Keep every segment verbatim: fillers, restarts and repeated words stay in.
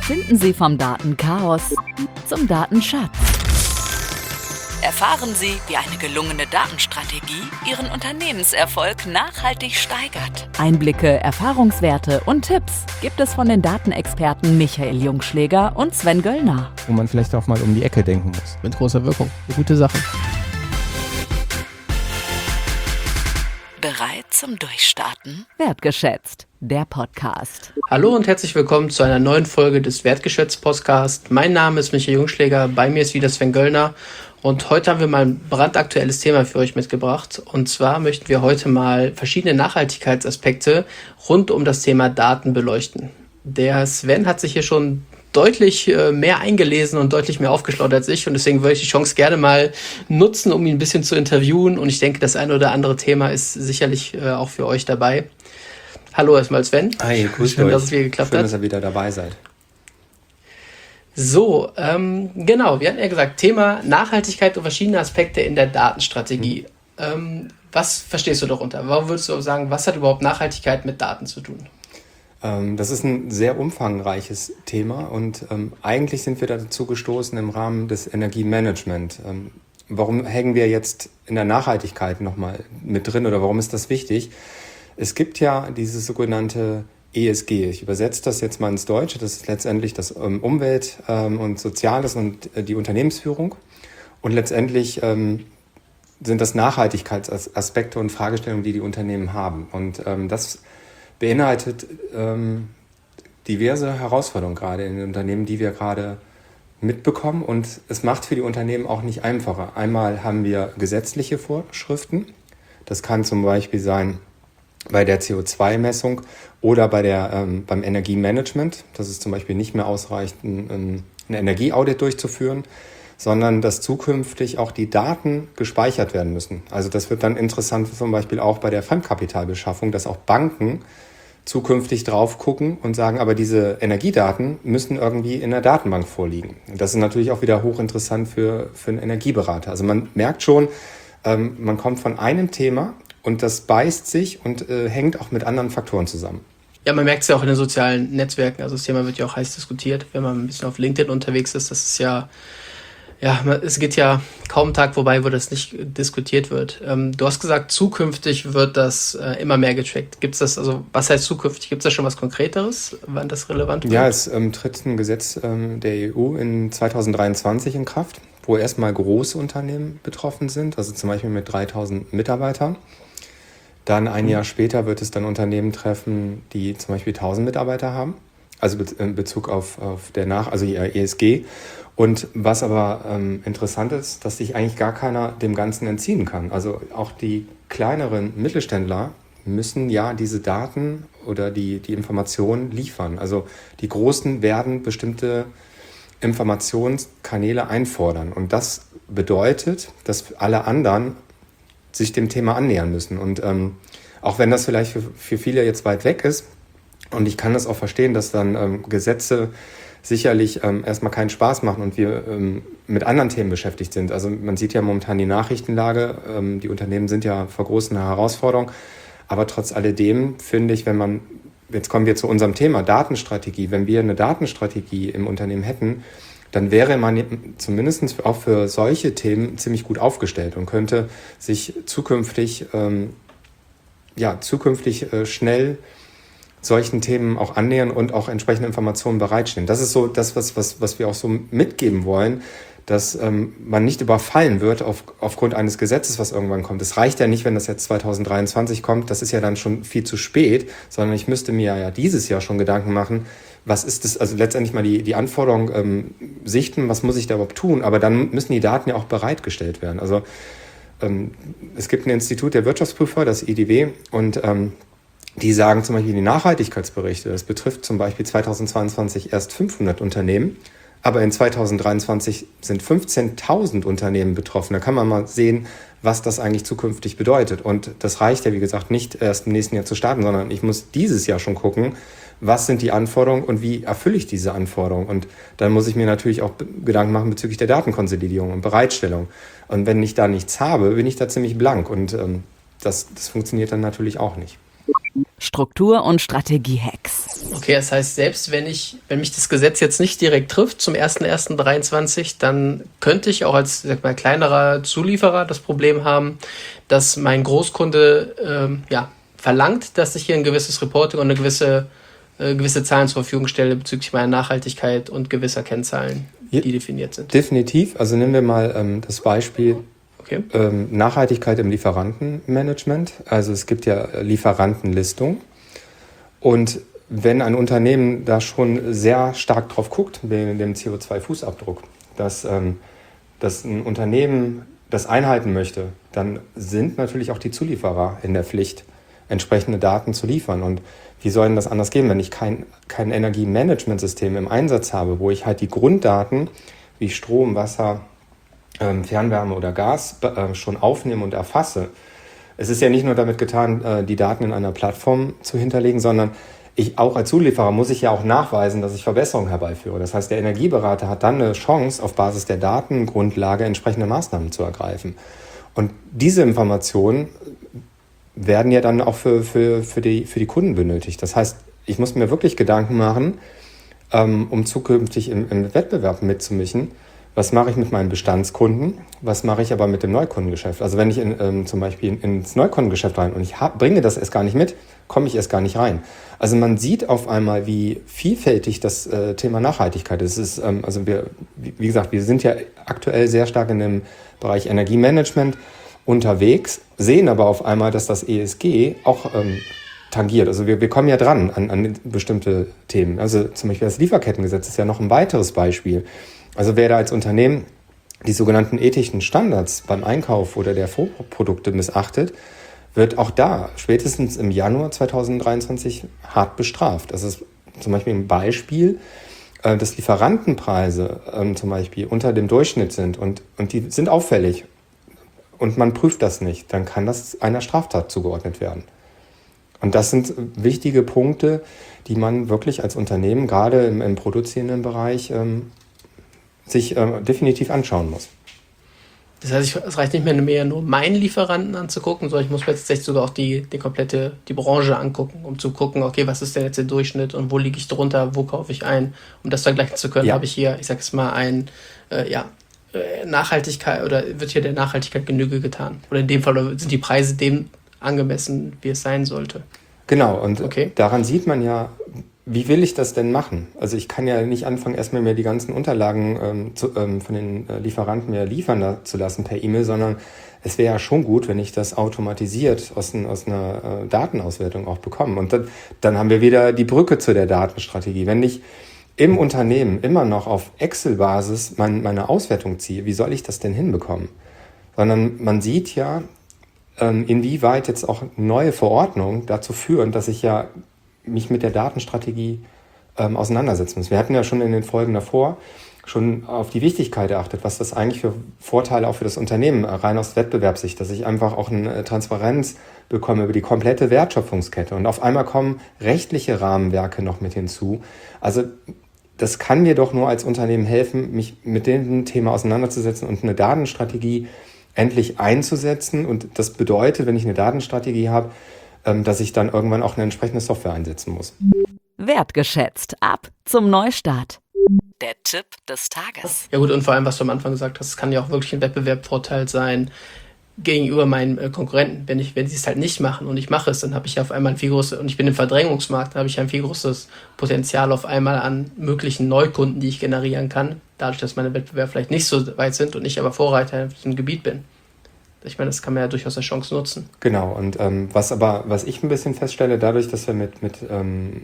Finden Sie vom Datenchaos zum Datenschatz. Erfahren Sie, wie eine gelungene Datenstrategie Ihren Unternehmenserfolg nachhaltig steigert. Einblicke, Erfahrungswerte und Tipps gibt es von den Datenexperten Michael Jungschläger und Sven Göllner. Wo man vielleicht auch mal um die Ecke denken muss. Mit großer Wirkung. Eine gute Sache. Bereit zum Durchstarten? Wertgeschätzt, der Podcast. Hallo und herzlich willkommen zu einer neuen Folge des Wertgeschätzt-Podcasts. Mein Name ist Michael Jungschläger, bei mir ist wieder Sven Göllner und heute haben wir mal ein brandaktuelles Thema für euch mitgebracht. Und zwar möchten wir heute mal verschiedene Nachhaltigkeitsaspekte rund um das Thema Daten beleuchten. Der Sven hat sich hier schon deutlich äh, mehr eingelesen und deutlich mehr aufgeschlaut als ich und deswegen würde ich die Chance gerne mal nutzen, um ihn ein bisschen zu interviewen und ich denke, das eine oder andere Thema ist sicherlich äh, auch für euch dabei. Hallo erstmal Sven. Hi, grüß Schön, euch. dass es wieder geklappt Schön, hat. dass ihr wieder dabei seid. So, ähm, genau, wir hatten ja gesagt, Thema Nachhaltigkeit und verschiedene Aspekte in der Datenstrategie. Mhm. Ähm, was verstehst du darunter? Warum würdest du sagen, was hat überhaupt Nachhaltigkeit mit Daten zu tun? Das ist ein sehr umfangreiches Thema und ähm, eigentlich sind wir dazu gestoßen im Rahmen des Energiemanagement. Ähm, warum hängen wir jetzt in der Nachhaltigkeit nochmal mit drin oder warum ist das wichtig? Es gibt ja dieses sogenannte E S G. Ich übersetze das jetzt mal ins Deutsche. Das ist letztendlich das ähm, Umwelt- ähm, und Soziales und äh, die Unternehmensführung. Und letztendlich ähm, sind das Nachhaltigkeitsaspekte und Fragestellungen, die die Unternehmen haben. Und ähm, das beinhaltet ähm, diverse Herausforderungen gerade in den Unternehmen, die wir gerade mitbekommen. Und es macht für die Unternehmen auch nicht einfacher. Einmal haben wir gesetzliche Vorschriften. Das kann zum Beispiel sein bei der C O zwei Messung oder bei der, ähm, beim Energiemanagement. Das ist zum Beispiel nicht mehr ausreichend, ein, ein Energieaudit durchzuführen, sondern dass zukünftig auch die Daten gespeichert werden müssen. Also das wird dann interessant zum Beispiel auch bei der Fremdkapitalbeschaffung, dass auch Banken zukünftig drauf gucken und sagen, aber diese Energiedaten müssen irgendwie in der Datenbank vorliegen. Das ist natürlich auch wieder hochinteressant für, für einen Energieberater. Also man merkt schon, ähm, man kommt von einem Thema und das beißt sich und äh, hängt auch mit anderen Faktoren zusammen. Ja, man merkt es ja auch in den sozialen Netzwerken. Also das Thema wird ja auch heiß diskutiert, wenn man ein bisschen auf LinkedIn unterwegs ist. Das ist ja Ja, es geht ja kaum ein Tag vorbei, wo das nicht diskutiert wird. Ähm, du hast gesagt, zukünftig wird das äh, immer mehr getrackt. Gibt es das, also was heißt zukünftig? Gibt es da schon was Konkreteres, wann das relevant wird? Ja, es ähm, tritt ein Gesetz ähm, der E U in zwanzig dreiundzwanzig in Kraft, wo erstmal große Unternehmen betroffen sind, also zum Beispiel mit dreitausend Mitarbeitern. Dann ein Jahr später wird es dann Unternehmen treffen, die zum Beispiel tausend Mitarbeiter haben, also in Bezug auf, auf der Nach-, also ihr E S G. Und was aber ähm, interessant ist, dass sich eigentlich gar keiner dem Ganzen entziehen kann. Also auch die kleineren Mittelständler müssen ja diese Daten oder die, die Informationen liefern. Also die Großen werden bestimmte Informationskanäle einfordern. Und das bedeutet, dass alle anderen sich dem Thema annähern müssen. Und ähm, auch wenn das vielleicht für, für viele jetzt weit weg ist, und ich kann das auch verstehen, dass dann ähm, Gesetze sicherlich ähm, erstmal keinen Spaß machen und wir ähm, mit anderen Themen beschäftigt sind. Also man sieht ja momentan die Nachrichtenlage, ähm, die Unternehmen sind ja vor großen Herausforderungen, aber trotz alledem finde ich, wenn man, jetzt kommen wir zu unserem Thema Datenstrategie, wenn wir eine Datenstrategie im Unternehmen hätten, dann wäre man zumindest auch für solche Themen ziemlich gut aufgestellt und könnte sich zukünftig, ähm, ja, zukünftig äh, schnell solchen Themen auch annähern und auch entsprechende Informationen bereitstellen. Das ist so das, was, was, was wir auch so mitgeben wollen, dass ähm, man nicht überfallen wird auf, aufgrund eines Gesetzes, was irgendwann kommt. Es reicht ja nicht, wenn das jetzt zwanzig dreiundzwanzig kommt, das ist ja dann schon viel zu spät, sondern ich müsste mir ja dieses Jahr schon Gedanken machen, was ist das, also letztendlich mal die, die Anforderungen ähm, sichten, was muss ich da überhaupt tun, aber dann müssen die Daten ja auch bereitgestellt werden. Also ähm, es gibt ein Institut der Wirtschaftsprüfer, das I D W, und ähm, die sagen zum Beispiel die Nachhaltigkeitsberichte, das betrifft zum Beispiel zweitausendzweiundzwanzig erst fünfhundert Unternehmen, aber in zweitausenddreiundzwanzig sind fünfzehntausend Unternehmen betroffen. Da kann man mal sehen, was das eigentlich zukünftig bedeutet. Und das reicht ja, wie gesagt, nicht erst im nächsten Jahr zu starten, sondern ich muss dieses Jahr schon gucken, was sind die Anforderungen und wie erfülle ich diese Anforderungen. Und dann muss ich mir natürlich auch Gedanken machen bezüglich der Datenkonsolidierung und Bereitstellung. Und wenn ich da nichts habe, bin ich da ziemlich blank. Und ähm, das, das funktioniert dann natürlich auch nicht. Struktur- und Strategie-Hacks. Okay, das heißt, selbst wenn ich, wenn mich das Gesetz jetzt nicht direkt trifft zum erster erster dreiundzwanzig, dann könnte ich auch als, sag mal, kleinerer Zulieferer das Problem haben, dass mein Großkunde ähm, ja, verlangt, dass ich hier ein gewisses Reporting und eine gewisse, äh, gewisse Zahlen zur Verfügung stelle bezüglich meiner Nachhaltigkeit und gewisser Kennzahlen, die ja, definiert sind. Definitiv. Also nehmen wir mal ähm, das Beispiel okay. ähm, Nachhaltigkeit im Lieferantenmanagement. Also es gibt ja Lieferantenlistung. Und wenn ein Unternehmen da schon sehr stark drauf guckt, wegen dem C O zwei Fußabdruck, dass, ähm, dass ein Unternehmen das einhalten möchte, dann sind natürlich auch die Zulieferer in der Pflicht, entsprechende Daten zu liefern. Und wie soll denn das anders gehen, wenn ich kein, kein Energiemanagementsystem im Einsatz habe, wo ich halt die Grunddaten wie Strom, Wasser, ähm, Fernwärme oder Gas äh, schon aufnehme und erfasse. Es ist ja nicht nur damit getan, äh, die Daten in einer Plattform zu hinterlegen, sondern ich auch als Zulieferer muss ich ja auch nachweisen, dass ich Verbesserungen herbeiführe. Das heißt, der Energieberater hat dann eine Chance, auf Basis der Datengrundlage entsprechende Maßnahmen zu ergreifen. Und diese Informationen werden ja dann auch für, für, für, die, für die Kunden benötigt. Das heißt, ich muss mir wirklich Gedanken machen, ähm, um zukünftig im, im Wettbewerb mitzumischen. Was mache ich mit meinen Bestandskunden? Was mache ich aber mit dem Neukundengeschäft? Also wenn ich in, ähm, zum Beispiel in, ins Neukundengeschäft rein und ich hab, bringe das erst gar nicht mit, komme ich erst gar nicht rein. Also man sieht auf einmal, wie vielfältig das äh, Thema Nachhaltigkeit ist. Es ist ähm, also wir, wie, wie gesagt, wir sind ja aktuell sehr stark in dem Bereich Energiemanagement unterwegs, sehen aber auf einmal, dass das E S G auch ähm, tangiert. Also wir, wir kommen ja dran an, an bestimmte Themen. Also zum Beispiel das Lieferkettengesetz ist ja noch ein weiteres Beispiel. Also wer da als Unternehmen die sogenannten ethischen Standards beim Einkauf oder der Vorprodukte missachtet, wird auch da spätestens im Januar zweitausenddreiundzwanzig hart bestraft. Das ist zum Beispiel ein Beispiel, äh, dass Lieferantenpreise ähm, zum Beispiel unter dem Durchschnitt sind und, und die sind auffällig und man prüft das nicht, dann kann das einer Straftat zugeordnet werden. Und das sind wichtige Punkte, die man wirklich als Unternehmen, gerade im, im produzierenden Bereich, ähm, sich äh, definitiv anschauen muss. Das heißt, ich, es reicht nicht mehr, mehr nur meinen Lieferanten anzugucken, sondern ich muss mir tatsächlich sogar auch die, die komplette die Branche angucken, um zu gucken, okay, was ist denn jetzt der Durchschnitt und wo liege ich drunter, wo kaufe ich ein. Um das vergleichen zu können, ja. habe ich hier, ich sage es mal, ein äh, ja, Nachhaltigkeit oder wird hier der Nachhaltigkeit Genüge getan. Oder in dem Fall sind die Preise dem angemessen, wie es sein sollte. Genau, und okay. daran sieht man ja, wie will ich das denn machen? Also ich kann ja nicht anfangen, erstmal mir die ganzen Unterlagen ähm, zu, ähm, von den äh, Lieferanten mir liefern la- zu lassen per E-Mail, sondern es wäre ja schon gut, wenn ich das automatisiert aus, ein, aus einer äh, Datenauswertung auch bekomme. Und dann, dann haben wir wieder die Brücke zu der Datenstrategie. Wenn ich im Unternehmen immer noch auf Excel-Basis mein, meine Auswertung ziehe, wie soll ich das denn hinbekommen? Sondern man sieht ja, ähm, inwieweit jetzt auch neue Verordnungen dazu führen, dass ich ja mich mit der Datenstrategie ähm, auseinandersetzen muss. Wir hatten ja schon in den Folgen davor schon auf die Wichtigkeit erachtet, was das eigentlich für Vorteile auch für das Unternehmen rein aus Wettbewerbssicht, dass ich einfach auch eine Transparenz bekomme über die komplette Wertschöpfungskette und auf einmal kommen rechtliche Rahmenwerke noch mit hinzu. Also das kann mir doch nur als Unternehmen helfen, mich mit dem Thema auseinanderzusetzen und eine Datenstrategie endlich einzusetzen. Und das bedeutet, wenn ich eine Datenstrategie habe, dass ich dann irgendwann auch eine entsprechende Software einsetzen muss. Wertgeschätzt. Ab zum Neustart. Der Tipp des Tages. Ja gut, und vor allem, was du am Anfang gesagt hast, es kann ja auch wirklich ein Wettbewerbsvorteil sein gegenüber meinen äh, Konkurrenten. Wenn ich, wenn sie es halt nicht machen und ich mache es, dann habe ich auf einmal ein viel größeres, und ich bin im Verdrängungsmarkt, dann habe ich ein viel größeres Potenzial auf einmal an möglichen Neukunden, die ich generieren kann, dadurch, dass meine Wettbewerber vielleicht nicht so weit sind und ich aber Vorreiter in diesem Gebiet bin. Ich meine, das kann man ja durchaus als Chance nutzen. Genau, und ähm, was aber, was ich ein bisschen feststelle, dadurch, dass wir mit, mit, ähm,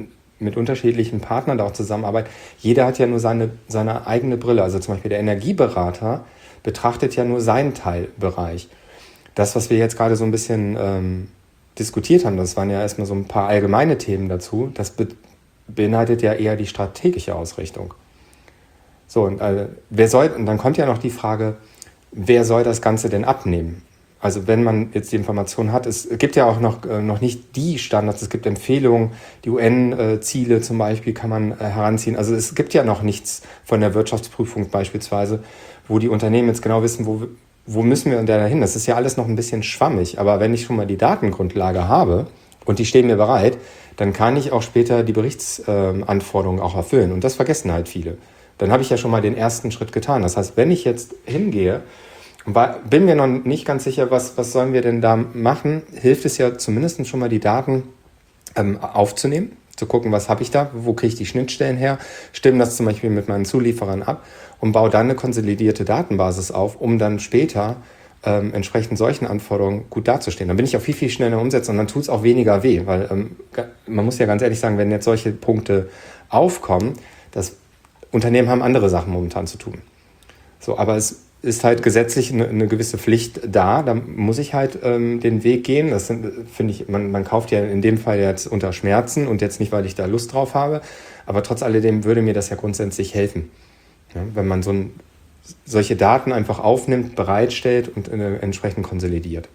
mit unterschiedlichen Partnern da auch zusammenarbeiten, jeder hat ja nur seine, seine eigene Brille. Also zum Beispiel der Energieberater betrachtet ja nur seinen Teilbereich. Das, was wir jetzt gerade so ein bisschen ähm, diskutiert haben, das waren ja erstmal so ein paar allgemeine Themen dazu, das be- beinhaltet ja eher die strategische Ausrichtung. So, und, äh, wer soll, und dann kommt ja noch die Frage, wer soll das Ganze denn abnehmen? Also wenn man jetzt die Information hat, es gibt ja auch noch, äh, noch nicht die Standards, es gibt Empfehlungen, die U N-Ziele zum Beispiel kann man äh, heranziehen. Also es gibt ja noch nichts von der Wirtschaftsprüfung beispielsweise, wo die Unternehmen jetzt genau wissen, wo, wo müssen wir denn da hin? Das ist ja alles noch ein bisschen schwammig, aber wenn ich schon mal die Datengrundlage habe, und die stehen mir bereit, dann kann ich auch später die Berichtsanforderungen auch erfüllen. Und das vergessen halt viele. Dann habe ich ja schon mal den ersten Schritt getan. Das heißt, wenn ich jetzt hingehe, bin mir noch nicht ganz sicher, was, was sollen wir denn da machen, hilft es ja zumindest schon mal die Daten ähm, aufzunehmen, zu gucken, was habe ich da, wo kriege ich die Schnittstellen her, stimme das zum Beispiel mit meinen Zulieferern ab und baue dann eine konsolidierte Datenbasis auf, um dann später ähm, entsprechend solchen Anforderungen gut dazustehen. Dann bin ich auch viel, viel schneller umsetzen und dann tut es auch weniger weh, weil ähm, man muss ja ganz ehrlich sagen, wenn jetzt solche Punkte aufkommen, das Unternehmen haben andere Sachen momentan zu tun. So, aber es ist halt gesetzlich eine, eine gewisse Pflicht da, da muss ich halt ähm, den Weg gehen. Das finde ich, man, man kauft ja in dem Fall jetzt unter Schmerzen und jetzt nicht, weil ich da Lust drauf habe, aber trotz alledem würde mir das ja grundsätzlich helfen, ja, wenn man so ein, solche Daten einfach aufnimmt, bereitstellt und äh, entsprechend konsolidiert.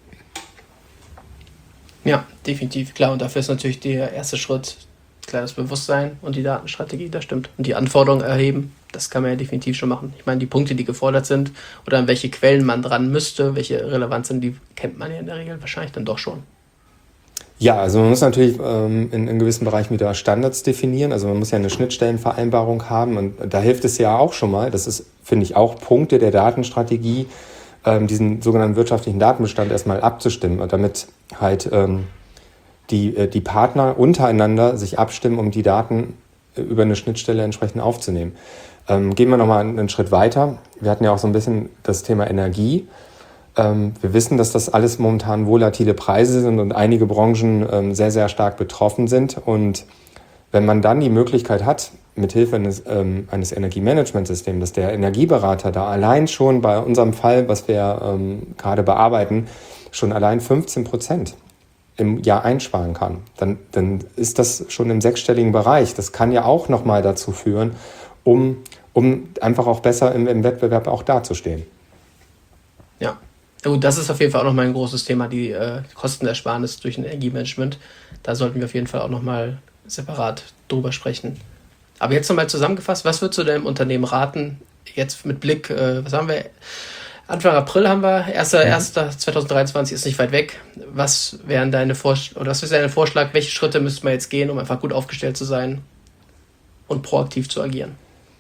Ja, definitiv, klar. Und dafür ist natürlich der erste Schritt, klar, das Bewusstsein und die Datenstrategie, das stimmt. Und die Anforderungen erheben, das kann man ja definitiv schon machen. Ich meine, die Punkte, die gefordert sind oder an welche Quellen man dran müsste, welche relevant sind, die kennt man ja in der Regel wahrscheinlich dann doch schon. Ja, also man muss natürlich ähm, in, in gewissen Bereichen wieder Standards definieren. Also man muss ja eine Schnittstellenvereinbarung haben und da hilft es ja auch schon mal, das ist, finde ich, auch Punkte der Datenstrategie, ähm, diesen sogenannten wirtschaftlichen Datenbestand erstmal abzustimmen, damit halt ähm, die, äh, die Partner untereinander sich abstimmen, um die Daten äh, über eine Schnittstelle entsprechend aufzunehmen. Ähm, gehen wir nochmal einen, einen Schritt weiter. Wir hatten ja auch so ein bisschen das Thema Energie. Ähm, wir wissen, dass das alles momentan volatile Preise sind und einige Branchen ähm, sehr, sehr stark betroffen sind. Und wenn man dann die Möglichkeit hat, mithilfe eines, ähm, eines Energiemanagementsystems, dass der Energieberater da allein schon bei unserem Fall, was wir ähm, gerade bearbeiten, schon allein fünfzehn Prozent im Jahr einsparen kann, dann, dann ist das schon im sechsstelligen Bereich. Das kann ja auch nochmal dazu führen, um, um einfach auch besser im, im Wettbewerb auch dazustehen. Ja. Gut, das ist auf jeden Fall auch nochmal ein großes Thema, die äh, Kostenersparnis durch ein Energiemanagement. Da sollten wir auf jeden Fall auch nochmal separat drüber sprechen. Aber jetzt nochmal zusammengefasst, was würdest du deinem Unternehmen raten, jetzt mit Blick, äh, was haben wir, Anfang April haben wir, erster erster zweitausenddreiundzwanzig ist nicht weit weg. Was wären deine Vorsch- oder was ist dein Vorschlag, welche Schritte müsste man jetzt gehen, um einfach gut aufgestellt zu sein und proaktiv zu agieren?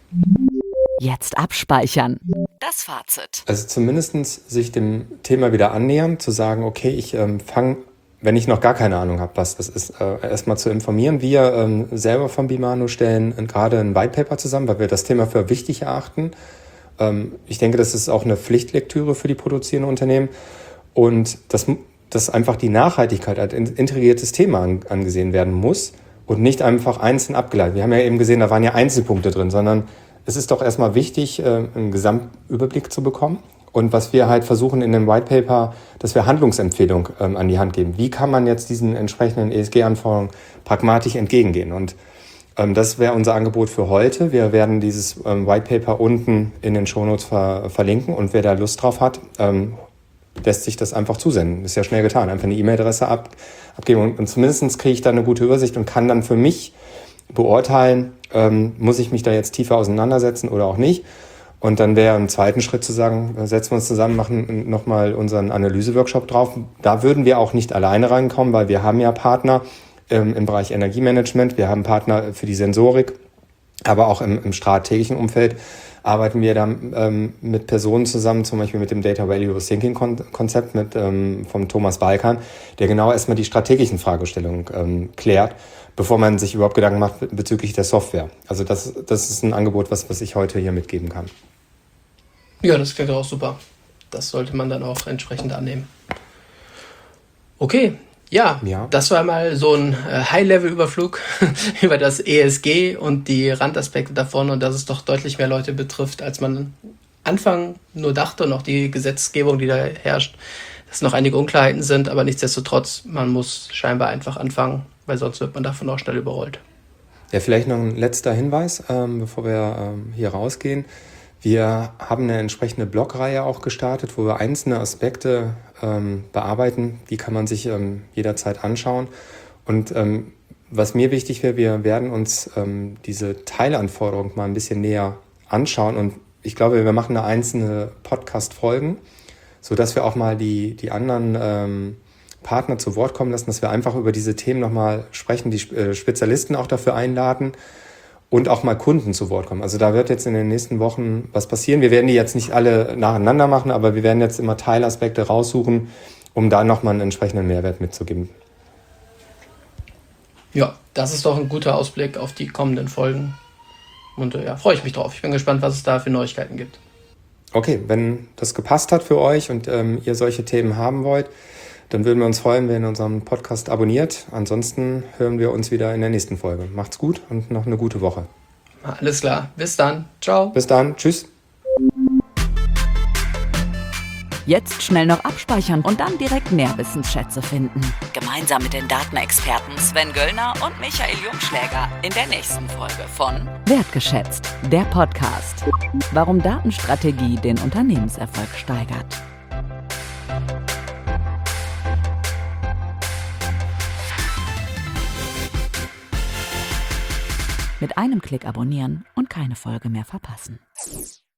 Jetzt abspeichern. Das Fazit. Also zumindest sich dem Thema wieder annähern, zu sagen, okay, ich ähm, fange, wenn ich noch gar keine Ahnung habe, was das ist, äh, erstmal zu informieren. Wir ähm, selber von Bimano stellen äh, gerade ein White Paper zusammen, weil wir das Thema für wichtig erachten. Ähm, ich denke, das ist auch eine Pflichtlektüre für die produzierenden Unternehmen und dass, dass einfach die Nachhaltigkeit als integriertes Thema an, angesehen werden muss und nicht einfach einzeln abgeleitet. Wir haben ja eben gesehen, da waren ja Einzelpunkte drin, sondern es ist doch erstmal wichtig, einen Gesamtüberblick zu bekommen. Und was wir halt versuchen in dem White Paper, dass wir Handlungsempfehlungen ähm, an die Hand geben. Wie kann man jetzt diesen entsprechenden E S G-Anforderungen pragmatisch entgegengehen? Und ähm, das wäre unser Angebot für heute. Wir werden dieses ähm, White Paper unten in den Shownotes ver- verlinken. Und wer da Lust drauf hat, ähm, lässt sich das einfach zusenden. Ist ja schnell getan. Einfach eine E-Mail-Adresse ab, abgeben. Und, und zumindest kriege ich da eine gute Übersicht und kann dann für mich beurteilen, ähm, muss ich mich da jetzt tiefer auseinandersetzen oder auch nicht. Und dann wäre im zweiten Schritt zu sagen, setzen wir uns zusammen, machen nochmal unseren Analyse-Workshop drauf. Da würden wir auch nicht alleine reinkommen, weil wir haben ja Partner ähm, im Bereich Energiemanagement, wir haben Partner für die Sensorik, aber auch im, im strategischen Umfeld arbeiten wir da ähm, mit Personen zusammen, zum Beispiel mit dem Data Value Thinking Konzept mit ähm, vom Thomas Balkan, der genau erstmal die strategischen Fragestellungen ähm, klärt, bevor man sich überhaupt Gedanken macht bezüglich der Software. Also das, das ist ein Angebot, was, was ich heute hier mitgeben kann. Ja, das klingt auch super. Das sollte man dann auch entsprechend annehmen. Okay, ja, ja. Das war mal so ein äh, High-Level-Überflug über das E S G und die Randaspekte davon und dass es doch deutlich mehr Leute betrifft, als man Anfang nur dachte und auch die Gesetzgebung, die da herrscht, dass noch einige Unklarheiten sind, aber nichtsdestotrotz, man muss scheinbar einfach anfangen, weil sonst wird man davon auch schnell überrollt. Ja, vielleicht noch ein letzter Hinweis, ähm, bevor wir ähm, hier rausgehen. Wir haben eine entsprechende Blogreihe auch gestartet, wo wir einzelne Aspekte ähm, bearbeiten. Die kann man sich ähm, jederzeit anschauen. Und ähm, was mir wichtig wäre, wir werden uns ähm, diese Teilanforderung mal ein bisschen näher anschauen. Und ich glaube, wir machen eine einzelne Podcast-Folgen, sodass wir auch mal die, die anderen ähm, Partner zu Wort kommen lassen, dass wir einfach über diese Themen nochmal sprechen, die Spezialisten auch dafür einladen und auch mal Kunden zu Wort kommen. Also da wird jetzt in den nächsten Wochen was passieren. Wir werden die jetzt nicht alle nacheinander machen, aber wir werden jetzt immer Teilaspekte raussuchen, um da nochmal einen entsprechenden Mehrwert mitzugeben. Ja, das ist doch ein guter Ausblick auf die kommenden Folgen. Und äh, ja, freue ich mich drauf. Ich bin gespannt, was es da für Neuigkeiten gibt. Okay, wenn das gepasst hat für euch und ähm, ihr solche Themen haben wollt, dann würden wir uns freuen, wenn ihr unseren Podcast abonniert. Ansonsten hören wir uns wieder in der nächsten Folge. Macht's gut und noch eine gute Woche. Alles klar. Bis dann. Ciao. Bis dann. Tschüss. Jetzt schnell noch abspeichern und dann direkt mehr Wissensschätze finden. Gemeinsam mit den Datenexperten Sven Göllner und Michael Jungschläger in der nächsten Folge von Wertgeschätzt, der Podcast. Warum Datenstrategie den Unternehmenserfolg steigert. Mit einem Klick abonnieren und keine Folge mehr verpassen.